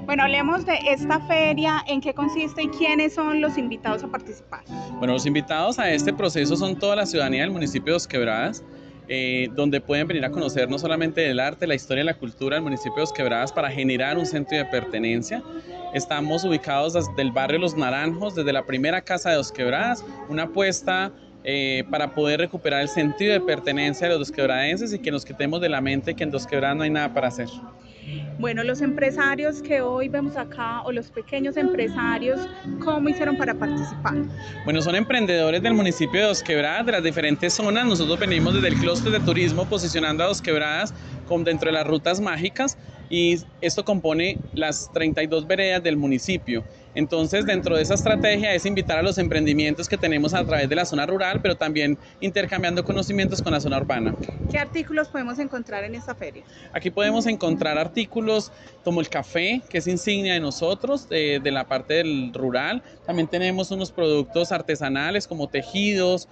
Bueno, hablemos de esta feria, en qué consiste y quiénes son los invitados a participar. Bueno, los invitados a este proceso son toda la ciudadanía del municipio de Dos Quebradas, donde pueden venir a conocer no solamente el arte, la historia y la cultura del municipio de Dos Quebradas para generar un sentido de pertenencia. Estamos ubicados desde el barrio Los Naranjos, desde la primera casa de Dos Quebradas, una apuesta para poder recuperar el sentido de pertenencia de los dosquebradenses y que nos quitemos de la mente que en Dos Quebradas no hay nada para hacer. Bueno, los empresarios que hoy vemos acá o los pequeños empresarios, ¿cómo hicieron para participar? Bueno, son emprendedores del municipio de Dos Quebradas, de las diferentes zonas. Nosotros venimos desde el clúster de turismo posicionando a Dos Quebradas dentro de las rutas mágicas y esto compone las 32 veredas del municipio. Entonces, dentro de esa estrategia es invitar a los emprendimientos que tenemos a través de la zona rural, pero también intercambiando conocimientos con la zona urbana. ¿Qué artículos podemos encontrar en esta feria? Aquí podemos encontrar artículos como el café, que es insignia de nosotros, de la parte del rural. También tenemos unos productos artesanales como tejidos,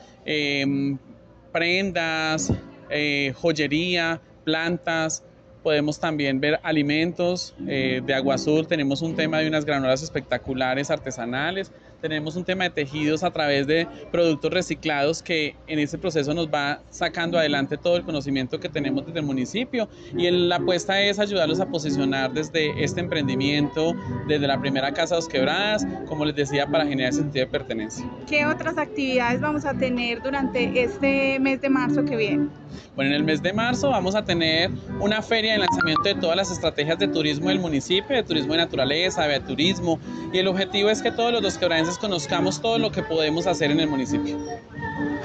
prendas, joyería, plantas. Podemos también ver alimentos de Agua Azul. Tenemos un tema de unas granolas espectaculares artesanales. Tenemos un tema de tejidos a través de productos reciclados que en ese proceso nos va sacando adelante todo el conocimiento que tenemos desde el municipio. Y la apuesta es ayudarlos a posicionar desde este emprendimiento, desde la primera casa Dos Quebradas, como les decía, para generar sentido de pertenencia. ¿Qué otras actividades vamos a tener durante este mes de marzo que viene? Bueno, en el mes de marzo vamos a tener una feria de lanzamiento de todas las estrategias de turismo del municipio, de turismo de naturaleza, de turismo, y el objetivo es que todos los dosquebradenses conozcamos todo lo que podemos hacer en el municipio.